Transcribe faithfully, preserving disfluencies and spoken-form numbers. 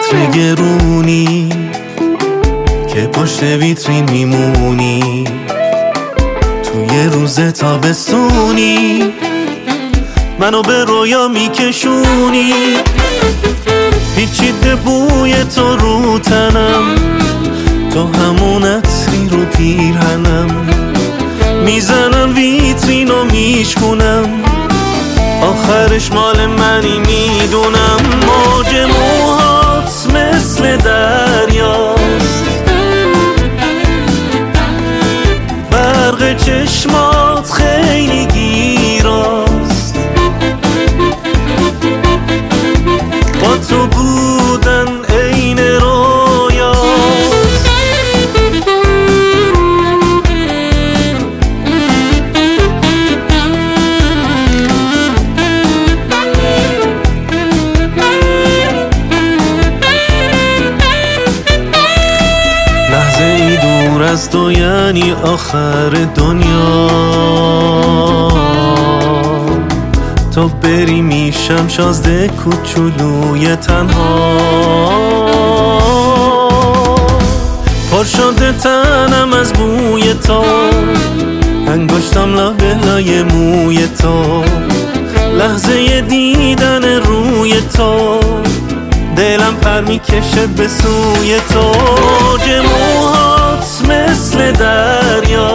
عطر گرونی که پشت ویترین میمونی، توی روز تابستونی منو به رویا میکشونی. پیچیده بوی تو رو تنم، تو همون عطری رو پیرهنم، میزنم ویترین و میشکونم، آخرش مال منی میدونم. موج موهات مثل دریاست، برق چشمات خیلی گیراست، با تو بودن عین رویاست. لحظه ای دور از تو یعنی آخر دنیا، تو بری میشم شازده کوچولوی تنها. پر شده تنم از بوی تو، انگشتم لابه لای موی تو، لحظه دیدن روی تو دلم پر میکشه به سوی تو. موج موهات مثل دریا،